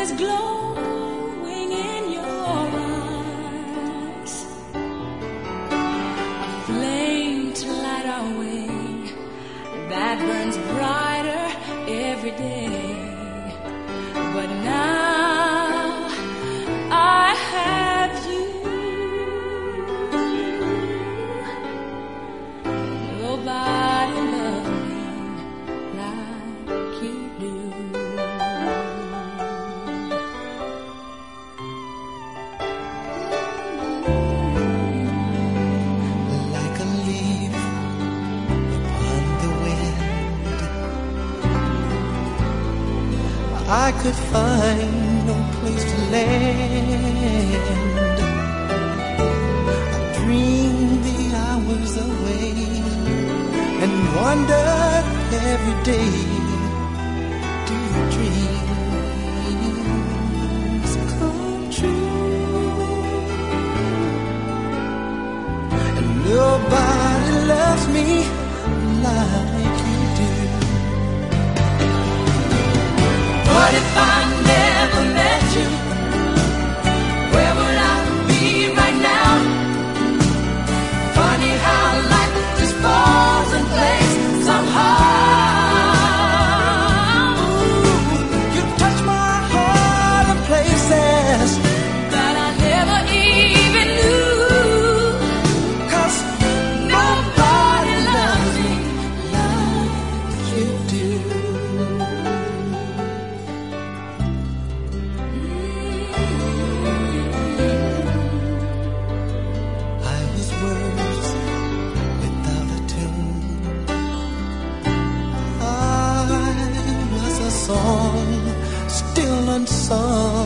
is glowing in your eyes, a flame to light our way that burns brighter every day. But now I have you. Nobody loves me like you do. Like a leaf upon the wind, I could find no place to land. I dreamed the hours away and wondered every day, do dreams come true? And nobody loves me like you do. What if I never met you? Where would I be right now? Funny how life just falls in place somehow. You touch my heart in places That I never even knew. 'cause Nobody loves me. like you do. I was words without a tune. I was a song still unsung.